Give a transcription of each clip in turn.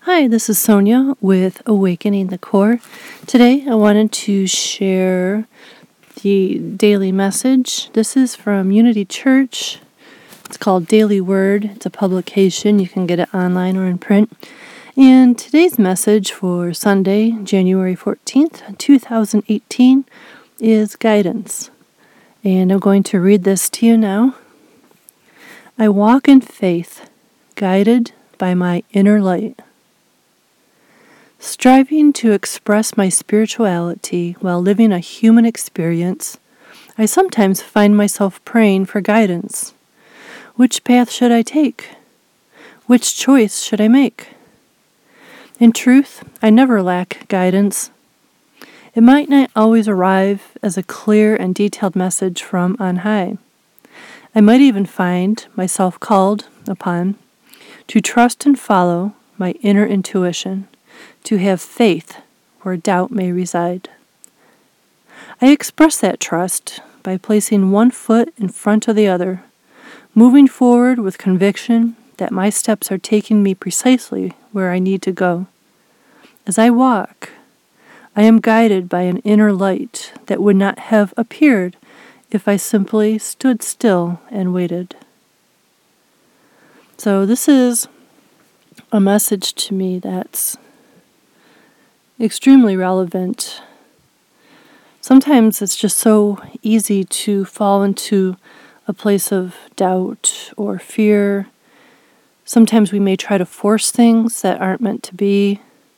Hi, this is Sonia with Awakening the Core. Today I wanted to share the daily message. This is from Unity Church. It's called Daily Word. It's a publication. You can get it online or in print. And today's message for Sunday, January 14th, 2018 is guidance. And I'm going to read this to you now. I walk in faith, guided by my inner light. Striving to express my spirituality while living a human experience, I sometimes find myself praying for guidance. Which path should I take? Which choice should I make? In truth, I never lack guidance. It might not always arrive as a clear and detailed message from on high. I might even find myself called upon to trust and follow my inner intuition, to have faith where doubt may reside. I express that trust by placing one foot in front of the other, moving forward with conviction that my steps are taking me precisely where I need to go. As I walk, I am guided by an inner light that would not have appeared if I simply stood still and waited. So this is a message to me that's extremely relevant. Sometimes it's just so easy to fall into a place of doubt or fear. Sometimes we may try to force things that aren't meant to be.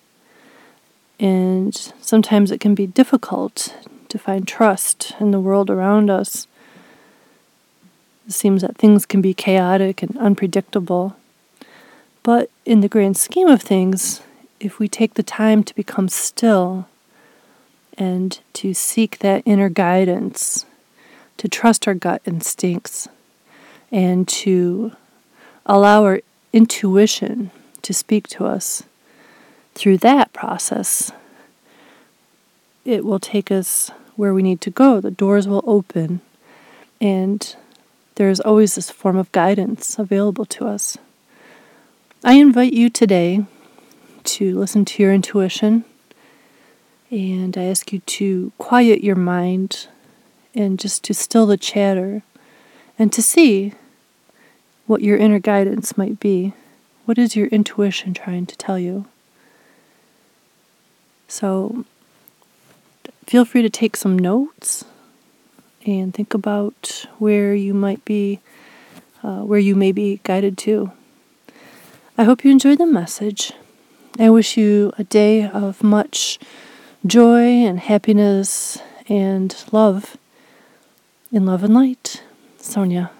And sometimes it can be difficult to find trust in the world around us. It seems that things can be chaotic and unpredictable. But in the grand scheme of things, if we take the time to become still and to seek that inner guidance, to trust our gut instincts, and to allow our intuition to speak to us, through that process, it will take us where we need to go. The doors will open, and there's always this form of guidance available to us. I invite you today to listen to your intuition, and I ask you to quiet your mind and just to still the chatter and to see what your inner guidance might be. What is your intuition trying to tell you? So feel free to take some notes and think about where you may be guided to. I hope you enjoyed the message. I wish you a day of much joy and happiness and love. In love and light, Sonia.